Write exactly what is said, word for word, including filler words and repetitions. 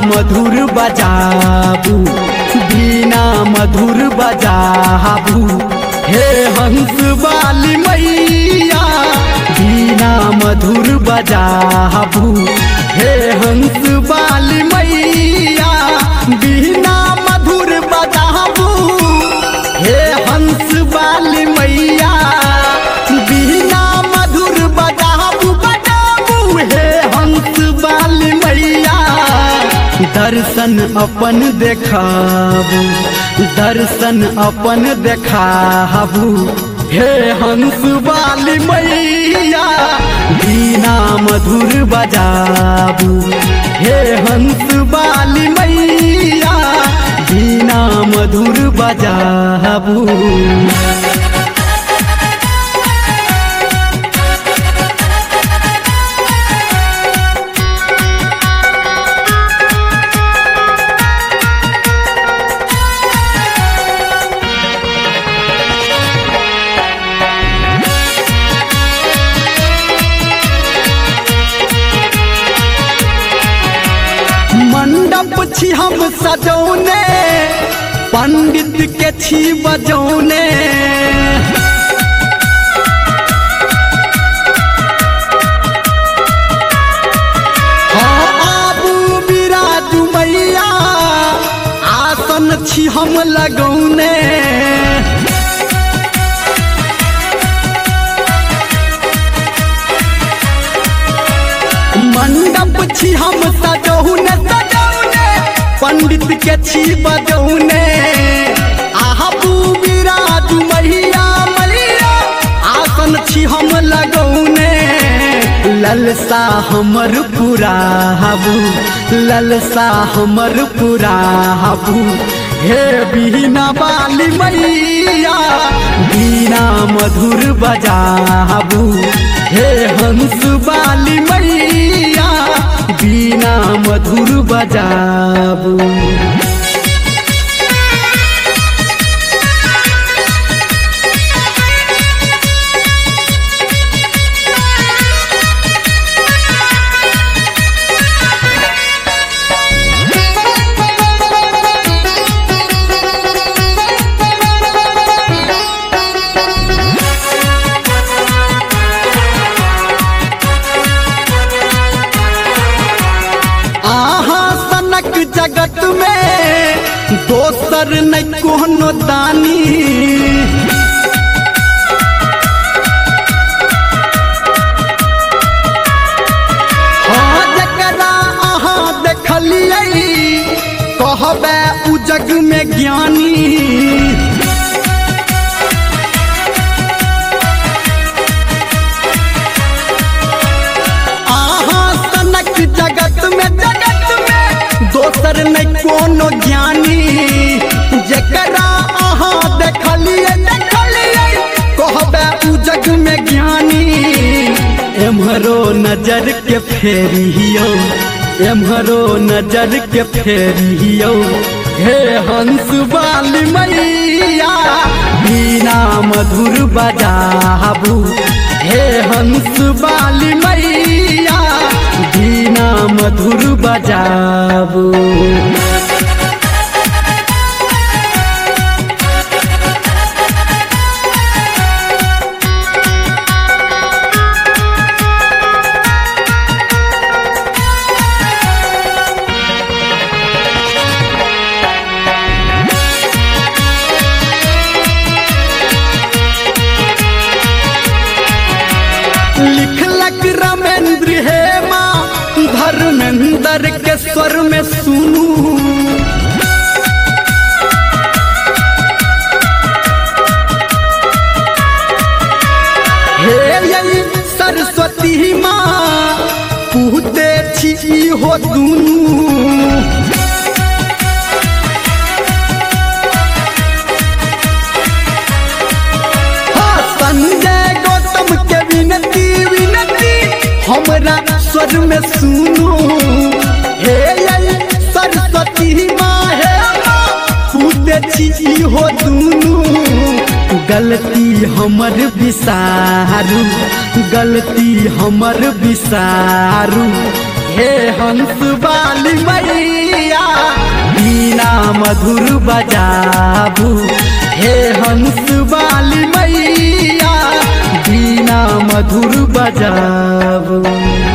मधुर बजाबू बीना मधुर बजाबू हे हंस वाली मैया बीना मधुर बजाबू हे हंस वाली मैया बीना मधुर बजाबू हे हंस वाली मैया बीना मधुर बजाबू बजाबू हे हंस वाली मैया दर्शन अपन देखाबू दर्शन अपन देखाबू हे हंस वाली मैया बीना मधुर बजाबू हे हंस वाली मैया बीना मधुर बजाबू। मंडप छी हम सजौने पंडित के छी बजौने हाँ आबू बिराजू मैया आसन छी हम लगौने मंडप छी हम सजौने पंडित के छी बजौने आबू बिराजू मैया मैया आसन छी हम लगौने ललसा हमर पुराबू ललसा हमर पुराबू हे बीना वाली मैया बीना मधुर बजाबू हे हंस वाली मैया बीना मधुर बजाबू। जगत में दोसर न कोनो दानी हाँ जकरा अहाँ देखलियै कहबे उ जग में ज्ञानी अहाँ सनक जगत में जगत में दोसर न कोनो ज्ञानी जकरा अहाँ देखलियै देखलियै कहबे उ जग में ज्ञानी एम्हरो नजर के फेरियो एम्हरो नजर के फेरियो हे हंस वाली मैया बीना मधुर बजाबू हे हंस वाली मैया बीना मधुर बजाबू। लिखलक रमेंद्र हे माँ धर्मेंद्र के स्वर में सुनू हे यही सरस्वती माँ पूते छी हो दुनू संजय गौतम के विनती विनती हमरा स्वर में सुनो हे सरस्वती माँ हे पूते छी हो दुनू गलती हमर विसारू गलती हमर विसारू हे हंस वाली मैया बीना मधुर बजाबू, हे हंस वाली मैया बीना मधुर बजाबू।